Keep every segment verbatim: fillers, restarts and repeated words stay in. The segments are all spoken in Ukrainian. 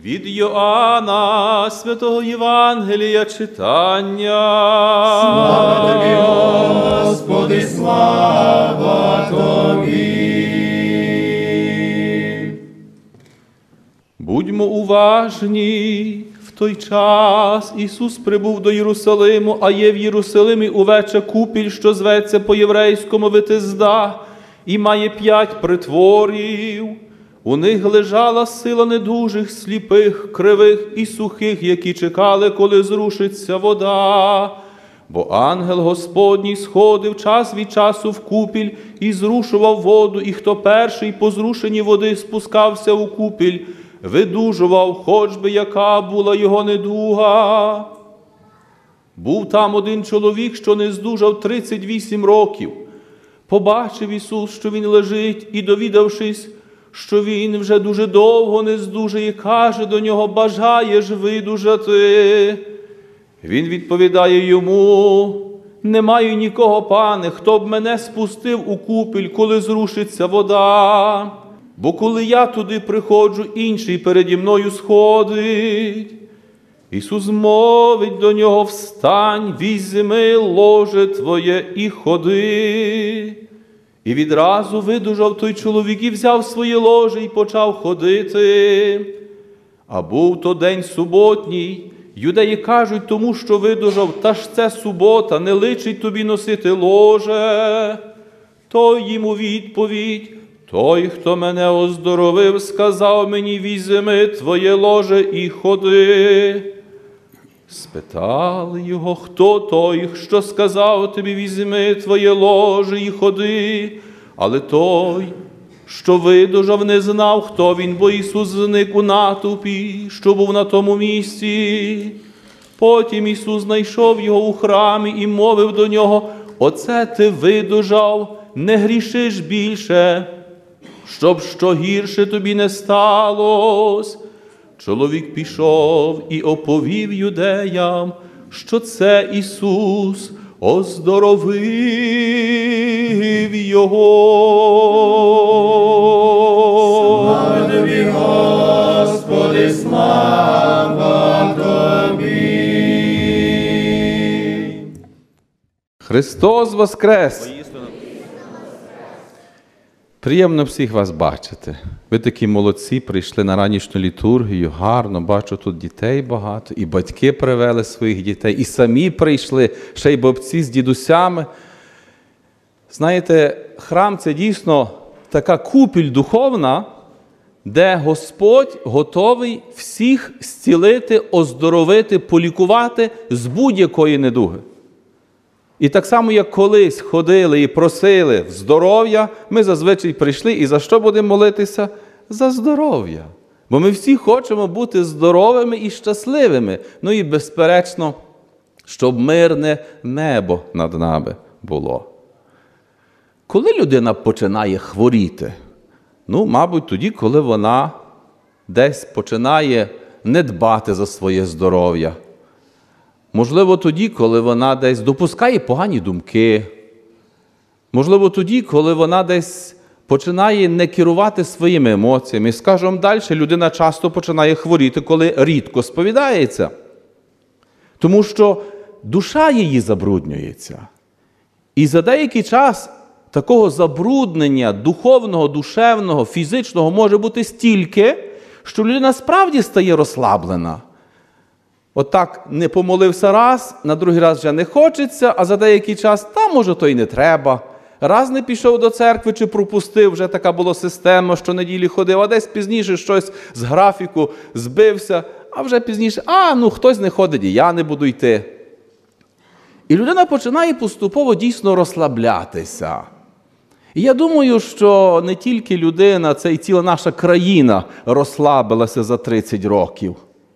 Від Йоанна, святого Євангелія читання. Слава тобі, Господи, слава тобі. Будьмо уважні. В той час Ісус прибув до Єрусалиму, а є в Єрусалимі увече купіль, що зветься по-єврейському Витезда, і має п'ять притворів. У них лежала сила недужих, сліпих, кривих і сухих, які чекали, коли зрушиться вода. Бо ангел Господній сходив час від часу в купіль і зрушував воду, і хто перший по зрушенні води спускався у купіль, видужував, хоч би яка була його недуга. Був там один чоловік, що не здужав тридцять вісім років. Побачив Ісус, що він лежить, і, довідавшись, що він вже дуже довго не здужає, каже до нього: «Бажаєш видужати?» Він відповідає йому: «Не маю нікого, пане, хто б мене спустив у купіль, коли зрушиться вода. Бо коли я туди приходжу, інший переді мною сходить». Ісус мовить до нього: «Встань, візьми ложе твоє і ходи». І відразу видужав той чоловік і взяв своє ложе і почав ходити. А був то день суботній. Юдеї кажуть тому, що видужав: «Та ж це субота, не личить тобі носити ложе». Той йому відповідь: «Той, хто мене оздоровив, сказав мені: візьми твоє ложе і ходи». Спитали його: «Хто той, що сказав тобі: візьми твоє ложе і ходи?» Але той, що видужав, не знав, хто він, бо Ісус зник у натовпі, що був на тому місці. Потім Ісус знайшов його у храмі і мовив до нього: «Оце ти видужав, не грішиш більше, щоб що гірше тобі не сталося». Чоловік пішов і оповів юдеям, що це Ісус оздоровив його. Слава тобі, Господи, слава тобі. Христос воскрес! Приємно всіх вас бачити. Ви такі молодці, прийшли на ранішню літургію, гарно, бачу, тут дітей багато, і батьки привели своїх дітей, і самі прийшли, ще й бабці з дідусями. Знаєте, храм – це дійсно така купіль духовна, де Господь готовий всіх зцілити, оздоровити, полікувати з будь-якої недуги. І так само, як колись ходили і просили здоров'я, ми зазвичай прийшли і за що будемо молитися? За здоров'я. Бо ми всі хочемо бути здоровими і щасливими. Ну і, безперечно, щоб мирне небо над нами було. Коли людина починає хворіти? Ну, мабуть, тоді, коли вона десь починає не дбати за своє здоров'я. Можливо, тоді, коли вона десь допускає погані думки. Можливо, тоді, коли вона десь починає не керувати своїми емоціями. Скажемо далі, людина часто починає хворіти, коли рідко сповідається. Тому що душа її забруднюється. І за деякий час такого забруднення духовного, душевного, фізичного може бути стільки, що людина справді стає розслаблена. Отак не помолився раз, на другий раз вже не хочеться, а за деякий час, та може то й не треба. Раз не пішов до церкви чи пропустив, вже така була система, що неділі ходив, а десь пізніше щось з графіку збився, а вже пізніше, а, ну хтось не ходить, і я не буду йти. І людина починає поступово дійсно розслаблятися. І я думаю, що не тільки людина, це і ціла наша країна розслабилася за тридцять років.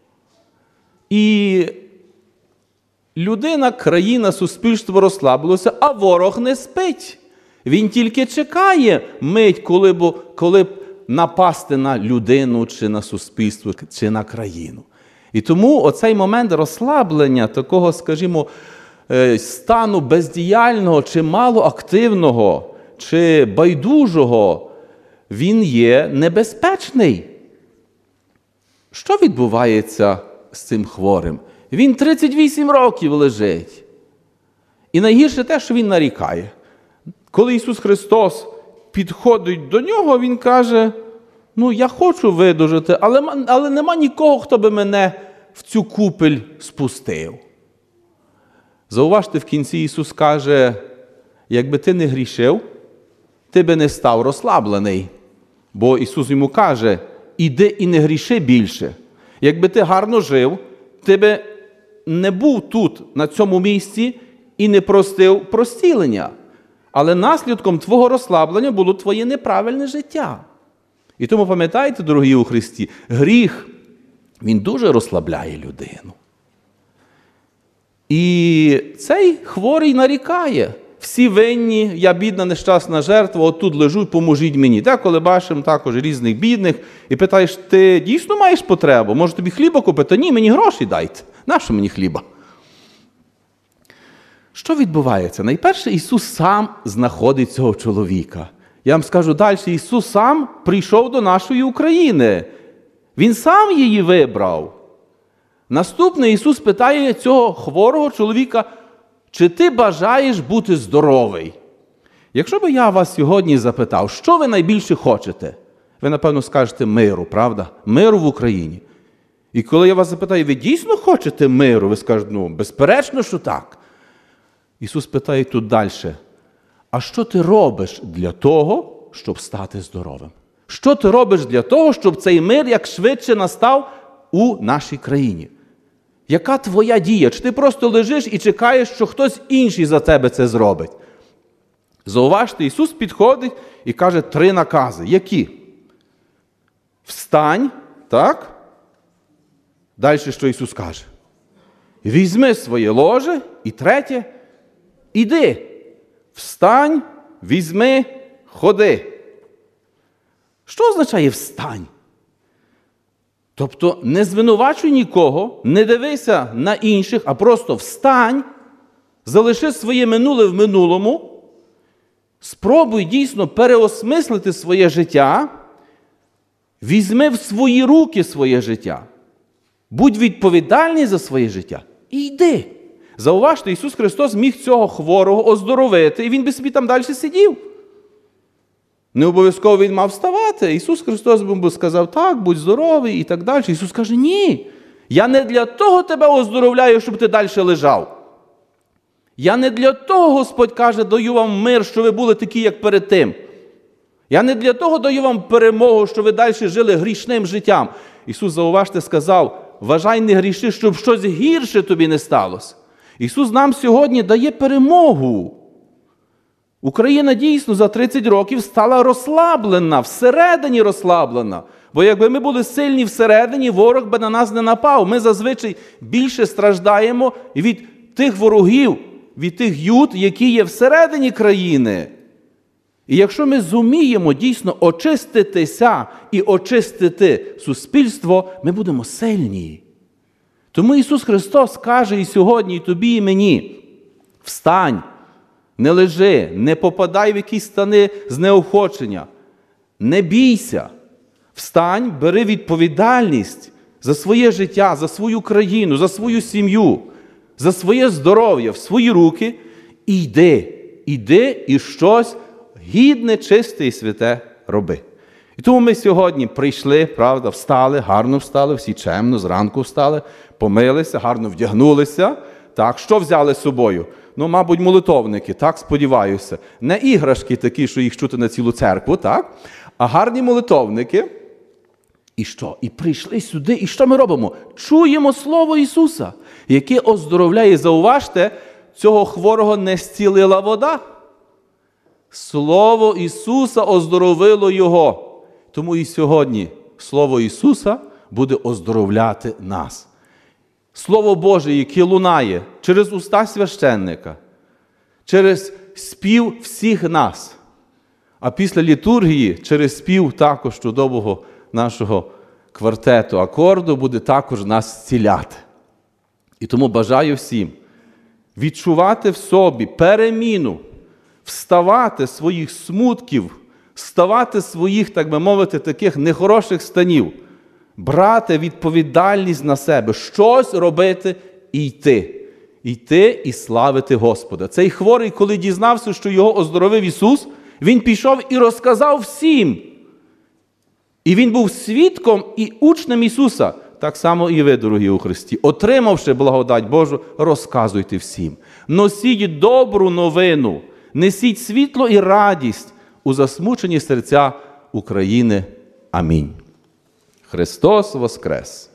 І людина, країна, суспільство розслабилося, а ворог не спить. Він тільки чекає мить, коли б, коли б напасти на людину, чи на суспільство, чи на країну. І тому оцей момент розслаблення, такого, скажімо, стану бездіяльного, чи малоактивного, чи байдужого, він є небезпечний. Що відбувається з цим хворим? Він тридцять вісім років лежить. І найгірше те, що він нарікає. Коли Ісус Христос підходить до нього, Він каже, ну я хочу видужати, але, але нема нікого, хто би мене в цю купель спустив. Зауважте, в кінці Ісус каже, якби ти не грішив, ти би не став розслаблений. Бо Ісус йому каже, іди і не гріши більше. Якби ти гарно жив, ти би не був тут, на цьому місці, і не простив простілення. Але наслідком твого розслаблення було твоє неправильне життя. І тому пам'ятайте, дорогі у Христі, гріх, він дуже розслабляє людину. І цей хворий нарікає. Всі винні, я бідна, нещасна жертва, отут лежу, поможіть мені. Деколи бачимо також різних бідних і питаєш, ти дійсно маєш потребу? Може тобі хліба купити? Ні, мені гроші дайте. Нащо мені хліба? Що відбувається? Найперше, Ісус сам знаходить цього чоловіка. Я вам скажу далі, Ісус сам прийшов до нашої України. Він сам її вибрав. Наступне, Ісус питає цього хворого чоловіка, чи ти бажаєш бути здоровий? Якщо би я вас сьогодні запитав, що ви найбільше хочете? Ви, напевно, скажете миру, правда? Миру в Україні. І коли я вас запитаю, ви дійсно хочете миру? Ви скажете, ну, безперечно, що так. Ісус питає тут далі, а що ти робиш для того, щоб стати здоровим? Що ти робиш для того, щоб цей мир як швидше настав у нашій країні? Яка твоя дія? Чи ти просто лежиш і чекаєш, що хтось інший за тебе це зробить? Зауважте, Ісус підходить і каже три накази. Які? Встань, так? Далі що Ісус каже? Візьми своє ложе. І третє, іди. Встань, візьми, ходи. Що означає встань? Тобто не звинувачуй нікого, не дивися на інших, а просто встань, залиши своє минуле в минулому, спробуй дійсно переосмислити своє життя, візьми в свої руки своє життя, будь відповідальний за своє життя і йди. Зауважте, Ісус Христос міг цього хворого оздоровити, і він би собі там далі сидів. Не обов'язково він мав вставати. Ісус Христос би сказав, так, будь здоровий і так далі. Ісус каже, ні, я не для того тебе оздоровляю, щоб ти далі лежав. Я не для того, Господь каже, даю вам мир, що ви були такі, як перед тим. Я не для того даю вам перемогу, що ви далі жили грішним життям. Ісус, зауважте, сказав, вважай, не гріши, щоб щось гірше тобі не сталося. Ісус нам сьогодні дає перемогу. Україна дійсно за тридцять років стала розслаблена, всередині розслаблена. Бо якби ми були сильні всередині, ворог би на нас не напав. Ми зазвичай більше страждаємо від тих ворогів, від тих ют, які є всередині країни. І якщо ми зуміємо дійсно очиститися і очистити суспільство, ми будемо сильні. Тому Ісус Христос каже і сьогодні, і тобі, і мені, встань, не лежи, не попадай в якісь стани знеохочення, не бійся, встань, бери відповідальність за своє життя, за свою країну, за свою сім'ю, за своє здоров'я в свої руки і йди, йди і щось гідне, чисте і святе роби. І тому ми сьогодні прийшли, правда, встали, гарно встали, всі чемно, зранку встали, помилися, гарно вдягнулися. Так, що взяли з собою? Ну, мабуть, молитовники, так, сподіваюся. Не іграшки такі, що їх чути на цілу церкву, так? А гарні молитовники. І що? І прийшли сюди, і що ми робимо? Чуємо Слово Ісуса, яке оздоровляє. Зауважте, цього хворого не зцілила вода. Слово Ісуса оздоровило його. Тому і сьогодні Слово Ісуса буде оздоровляти нас. Слово Боже, яке лунає через уста священника, через спів всіх нас, а після літургії через спів також чудового нашого квартету акорду буде також нас зціляти. І тому бажаю всім відчувати в собі переміну, вставати з своїх смутків, вставати з своїх, так би мовити, таких нехороших станів, брати відповідальність на себе, щось робити і йти. Йти і славити Господа. Цей хворий, коли дізнався, що його оздоровив Ісус, він пішов і розказав всім. І він був свідком і учнем Ісуса. Так само і ви, дорогі у Христі. Отримавши благодать Божу, розказуйте всім. Носіть добру новину, несіть світло і радість у засмучені серця України. Амінь. Христос воскрес!